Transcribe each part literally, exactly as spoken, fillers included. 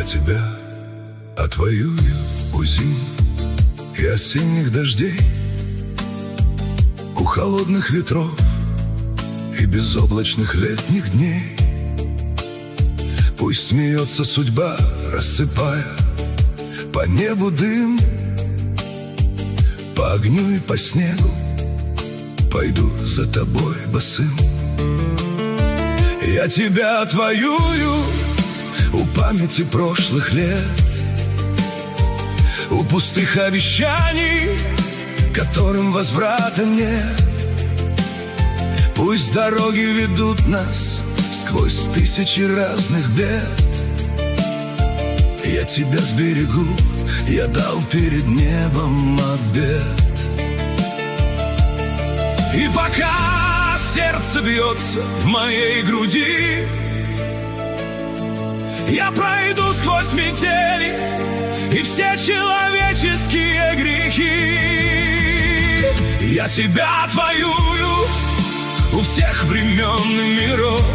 тебя отвоюю у зим и осенних дождей, у холодных ветров и безоблачных летних дней. Пусть смеется судьба, рассыпая по небу дым, по огню и по снегу пойду за тобой босым. Я тебя отвоюю у памяти прошлых лет, у пустых обещаний, которым возврата нет. Пусть дороги ведут нас сквозь тысячи разных бед. Я тебя сберегу, я дал перед небом обет. И пока сердце бьется в моей груди, я пройду сквозь метели и все человеческие грехи. Я тебя отвоюю у всех времен и миров,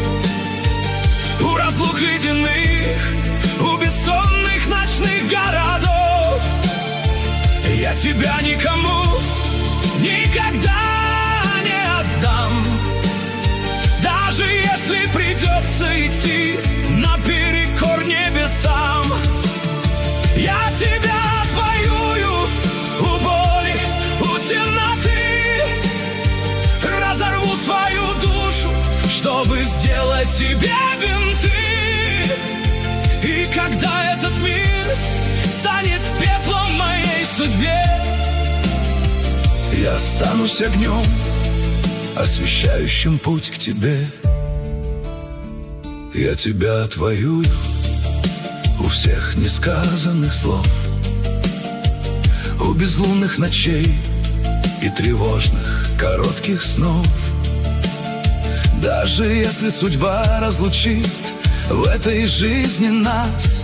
у разлук ледяных, у бессонных ночных городов. Я тебя никому никогда не отдам, даже если придется идти наперекор небесам. Я тебя отвоюю у боли, у темноты, разорву свою душу, чтобы сделать тебе бинты. И когда этот мир станет пеплом моей судьбе, я останусь огнем, освещающим путь к тебе. Я тебя отвоюю у всех несказанных слов, у безлунных ночей и тревожных коротких снов. Даже если судьба разлучит в этой жизни нас,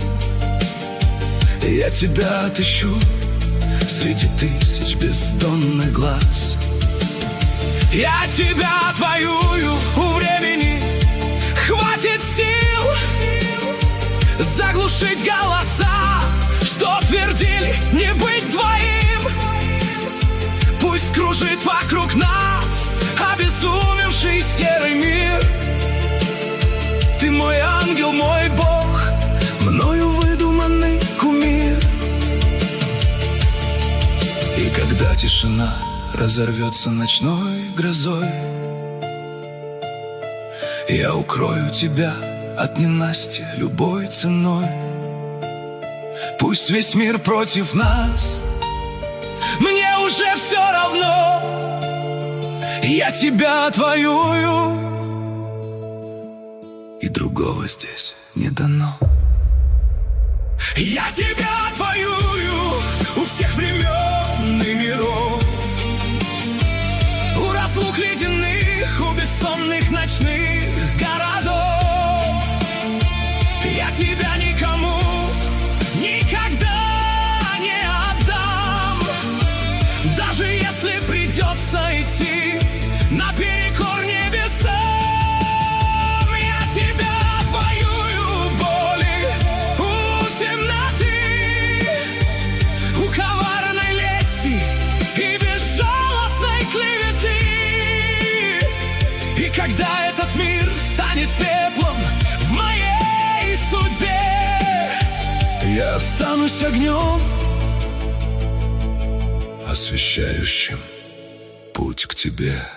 я тебя отыщу среди тысяч бездонных глаз. Я тебя отвоюю у времени, хватит сил заглушить голоса, что твердили не быть двоим. Пусть кружит вокруг нас обезумевший серый мир. Ты мой ангел, мой Бог, мною выдуманный кумир. И когда тишина разорвется ночной грозой, я укрою тебя от ненастья любой ценой. Пусть весь мир против нас, мне уже все равно. Я тебя отвоюю, и другого здесь не дано. Я тебя отвоюю у всех времен и миров, у разлук ледяных, у бессонных ночных городов. Я тебя никому никогда не отдам, даже если придется идти наперекор небесам. Я тебя отвоюю боли, у темноты, у коварной лести и безжалостной клеветы. И когда этот мир станет пеплом в моей судьбе, я останусь огнем, освещающим путь к тебе.